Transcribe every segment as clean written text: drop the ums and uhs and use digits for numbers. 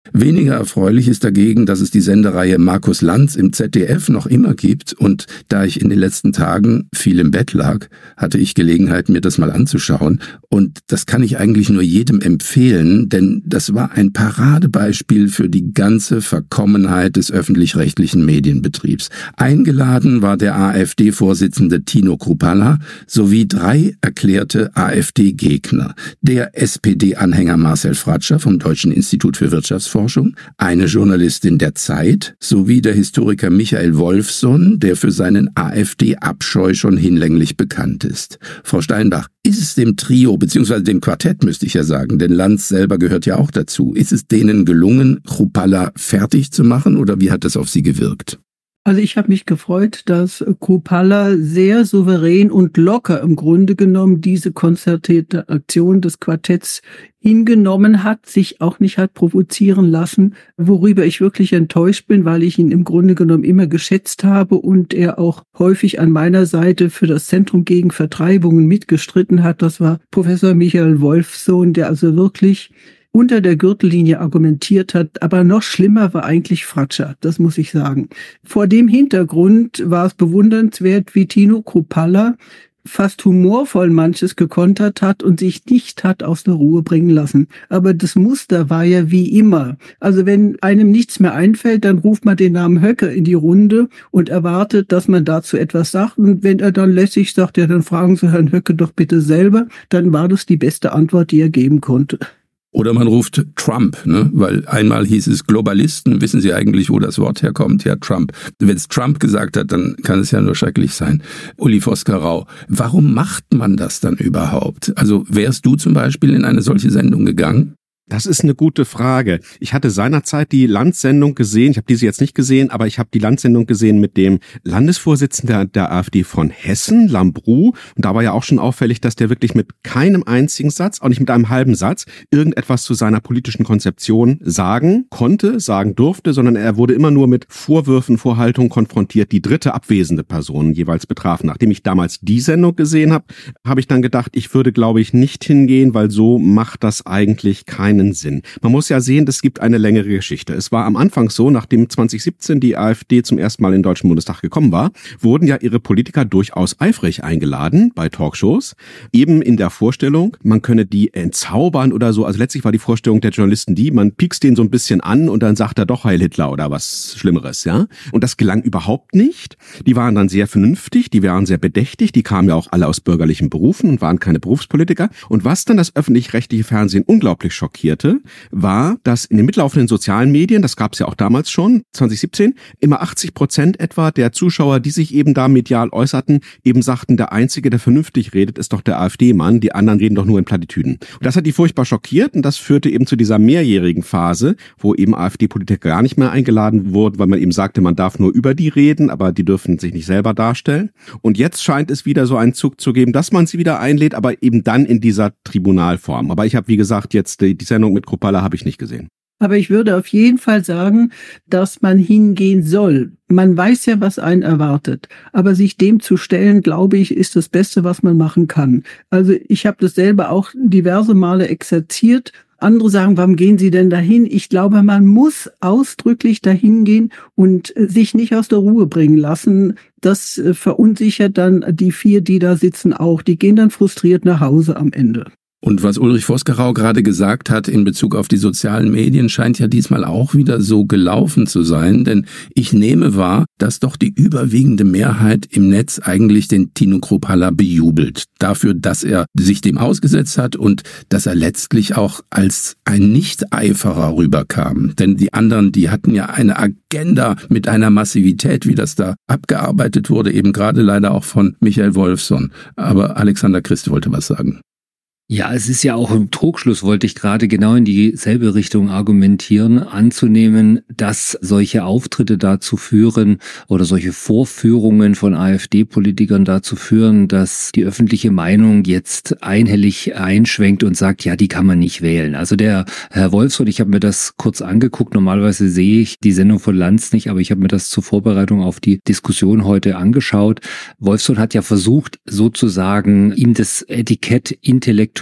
Weniger erfreulich ist dagegen, dass es die Sendereihe Markus Lanz im ZDF noch immer gibt, und da ich in den letzten Tagen viel im Bett lag, hatte ich Gelegenheit, mir das mal anzuschauen, und das kann ich eigentlich nur jedem empfehlen, denn das war ein Paradebeispiel für die ganze Verkommenheit des öffentlich-rechtlichen Medienbetriebs. Eingeladen war der AfD-Vorsitzende Tino Kruppalla sowie 3 erklärte AfD-Gegner, der SPD-Anhänger Marcel Fratscher vom Deutschen Institut für Wirtschaftsforschung, eine Journalistin der Zeit sowie der Historiker Michael Wolffsohn, der für seinen AfD-Abscheu schon hinlänglich bekannt ist. Frau Steinbach, ist es dem Trio, beziehungsweise dem Quartett müsste ich ja sagen, denn Lanz selber gehört ja auch dazu, ist es denen gelungen, Kruppalla fertig zu machen, oder wie hat das auf Sie gewirkt? Also ich habe mich gefreut, dass Kruppalla sehr souverän und locker im Grunde genommen diese konzertierte Aktion des Quartetts hingenommen hat, sich auch nicht hat provozieren lassen, worüber ich wirklich enttäuscht bin, weil ich ihn im Grunde genommen immer geschätzt habe und er auch häufig an meiner Seite für das Zentrum gegen Vertreibungen mitgestritten hat. Das war Professor Michael Wolffsohn, der also wirklich unter der Gürtellinie argumentiert hat, aber noch schlimmer war eigentlich Fratscher, das muss ich sagen. Vor dem Hintergrund war es bewundernswert, wie Tino Kruppalla fast humorvoll manches gekontert hat und sich nicht hat aus der Ruhe bringen lassen. Aber das Muster war ja wie immer. Also wenn einem nichts mehr einfällt, dann ruft man den Namen Höcke in die Runde und erwartet, dass man dazu etwas sagt. Und wenn er dann lässig sagt, ja, dann fragen Sie Herrn Höcke doch bitte selber, dann war das die beste Antwort, die er geben konnte. Oder man ruft Trump, ne? Weil einmal hieß es Globalisten, wissen Sie eigentlich, wo das Wort herkommt? Ja, Trump. Wenn es Trump gesagt hat, dann kann es ja nur schrecklich sein. Uli Vosgerau, warum macht man das dann überhaupt? Also wärst du zum Beispiel in eine solche Sendung gegangen? Das ist eine gute Frage. Ich hatte seinerzeit die Lanz-Sendung gesehen. Ich habe diese jetzt nicht gesehen, aber ich habe die Lanz-Sendung gesehen mit dem Landesvorsitzenden der AfD von Hessen, Lambrou. Und da war ja auch schon auffällig, dass der wirklich mit keinem einzigen Satz, auch nicht mit einem halben Satz, irgendetwas zu seiner politischen Konzeption sagen konnte, sagen durfte, sondern er wurde immer nur mit Vorwürfen, Vorhaltungen konfrontiert, die dritte abwesende Person jeweils betrafen. Nachdem ich damals die Sendung gesehen habe, habe ich dann gedacht, ich würde, glaube ich, nicht hingehen, weil so macht das eigentlich keinen Sinn. Man muss ja sehen, es gibt eine längere Geschichte. Es war am Anfang so, nachdem 2017 die AfD zum ersten Mal in den Deutschen Bundestag gekommen war, wurden ja ihre Politiker durchaus eifrig eingeladen bei Talkshows, eben in der Vorstellung, man könne die entzaubern oder so. Also letztlich war die Vorstellung der Journalisten die, man piekst den so ein bisschen an und dann sagt er doch Heil Hitler oder was Schlimmeres, ja. Und das gelang überhaupt nicht. Die waren dann sehr vernünftig, die waren sehr bedächtig, die kamen ja auch alle aus bürgerlichen Berufen und waren keine Berufspolitiker. Und was dann das öffentlich-rechtliche Fernsehen unglaublich schockierte, war, dass in den mitlaufenden sozialen Medien, das gab es ja auch damals schon, 2017, immer 80% etwa der Zuschauer, die sich eben da medial äußerten, eben sagten, der Einzige, der vernünftig redet, ist doch der AfD-Mann, die anderen reden doch nur in Plattitüden. Und das hat die furchtbar schockiert und das führte eben zu dieser mehrjährigen Phase, wo eben AfD-Politiker gar nicht mehr eingeladen wurden, weil man eben sagte, man darf nur über die reden, aber die dürfen sich nicht selber darstellen. Und jetzt scheint es wieder so einen Zug zu geben, dass man sie wieder einlädt, aber eben dann in dieser Tribunalform. Aber ich habe, wie gesagt, jetzt die Sendung mit Kruppalla habe ich nicht gesehen. Aber ich würde auf jeden Fall sagen, dass man hingehen soll. Man weiß ja, was einen erwartet. Aber sich dem zu stellen, glaube ich, ist das Beste, was man machen kann. Also ich habe das selber auch diverse Male exerziert. Andere sagen, warum gehen Sie denn dahin? Ich glaube, man muss ausdrücklich dahin gehen und sich nicht aus der Ruhe bringen lassen. Das verunsichert dann die 4, die da sitzen auch. Die gehen dann frustriert nach Hause am Ende. Und was Ulrich Vosgerau gerade gesagt hat in Bezug auf die sozialen Medien, scheint ja diesmal auch wieder so gelaufen zu sein, denn ich nehme wahr, dass doch die überwiegende Mehrheit im Netz eigentlich den Tino Kruppalla bejubelt. Dafür, dass er sich dem ausgesetzt hat und dass er letztlich auch als ein Nicht-Eiferer rüberkam. Denn die anderen, die hatten ja eine Agenda mit einer Massivität, wie das da abgearbeitet wurde, eben gerade leider auch von Michael Wolffsohn. Aber Alexander Christ wollte was sagen. Ja, es ist ja auch im Trugschluss, wollte ich gerade genau in dieselbe Richtung argumentieren, anzunehmen, dass solche Auftritte dazu führen oder solche Vorführungen von AfD-Politikern dazu führen, dass die öffentliche Meinung jetzt einhellig einschwenkt und sagt, ja, die kann man nicht wählen. Also der Herr Wolffsohn, ich habe mir das kurz angeguckt, normalerweise sehe ich die Sendung von Lanz nicht, aber ich habe mir das zur Vorbereitung auf die Diskussion heute angeschaut. Wolffsohn hat ja versucht, sozusagen ihm das Etikett intellektuell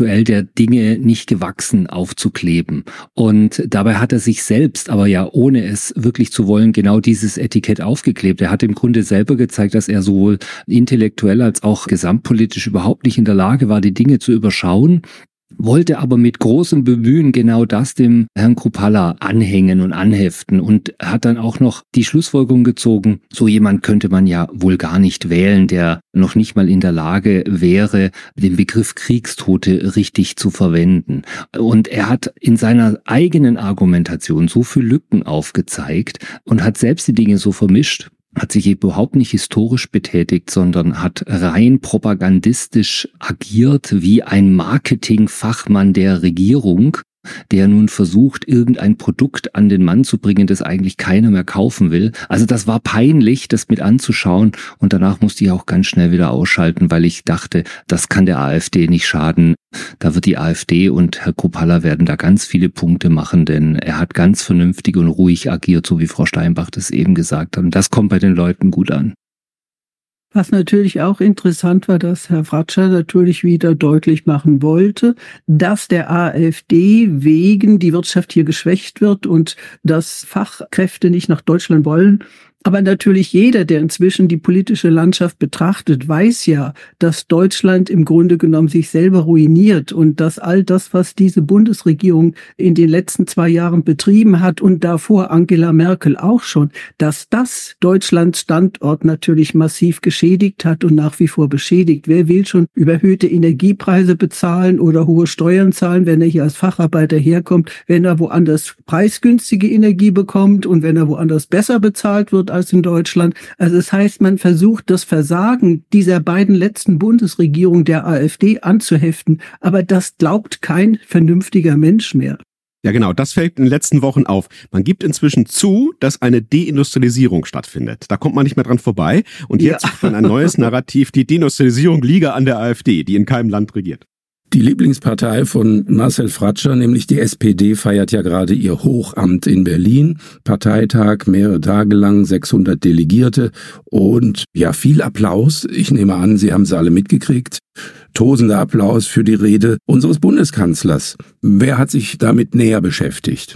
aktuell der Dinge nicht gewachsen aufzukleben. Und dabei hat er sich selbst, aber ja ohne es wirklich zu wollen, genau dieses Etikett aufgeklebt. Er hat im Grunde selber gezeigt, dass er sowohl intellektuell als auch gesamtpolitisch überhaupt nicht in der Lage war, die Dinge zu überschauen, wollte aber mit großem Bemühen genau das dem Herrn Kruppalla anhängen und anheften und hat dann auch noch die Schlussfolgerung gezogen, so jemand könnte man ja wohl gar nicht wählen, der noch nicht mal in der Lage wäre, den Begriff Kriegstote richtig zu verwenden. Und er hat in seiner eigenen Argumentation so viele Lücken aufgezeigt und hat selbst die Dinge so vermischt, hat sich überhaupt nicht historisch betätigt, sondern hat rein propagandistisch agiert wie ein Marketingfachmann der Regierung, der nun versucht, irgendein Produkt an den Mann zu bringen, das eigentlich keiner mehr kaufen will. Also das war peinlich, das mit anzuschauen, und danach musste ich auch ganz schnell wieder ausschalten, weil ich dachte, das kann der AfD nicht schaden. Da wird die AfD und Herr Kruppalla werden da ganz viele Punkte machen, denn er hat ganz vernünftig und ruhig agiert, so wie Frau Steinbach das eben gesagt hat. Und das kommt bei den Leuten gut an. Was natürlich auch interessant war, dass Herr Fratscher natürlich wieder deutlich machen wollte, dass der AfD wegen die Wirtschaft hier geschwächt wird und dass Fachkräfte nicht nach Deutschland wollen. Aber natürlich jeder, der inzwischen die politische Landschaft betrachtet, weiß ja, dass Deutschland im Grunde genommen sich selber ruiniert und dass all das, was diese Bundesregierung in den letzten 2 Jahren betrieben hat und davor Angela Merkel auch schon, dass das Deutschlands Standort natürlich massiv geschädigt hat und nach wie vor beschädigt. Wer will schon überhöhte Energiepreise bezahlen oder hohe Steuern zahlen, wenn er hier als Facharbeiter herkommt, wenn er woanders preisgünstige Energie bekommt und wenn er woanders besser bezahlt wird als in Deutschland. Also das heißt, man versucht, das Versagen dieser beiden letzten Bundesregierungen der AfD anzuheften, aber das glaubt kein vernünftiger Mensch mehr. Ja genau, das fällt in den letzten Wochen auf. Man gibt inzwischen zu, dass eine Deindustrialisierung stattfindet. Da kommt man nicht mehr dran vorbei. Und jetzt sucht man ein neues Narrativ, die Deindustrialisierung liege an der AfD, die in keinem Land regiert. Die Lieblingspartei von Marcel Fratscher, nämlich die SPD, feiert ja gerade ihr Hochamt in Berlin. Parteitag, mehrere Tage lang, 600 Delegierte und ja, viel Applaus. Ich nehme an, Sie haben sie alle mitgekriegt. Tosender Applaus für die Rede unseres Bundeskanzlers. Wer hat sich damit näher beschäftigt?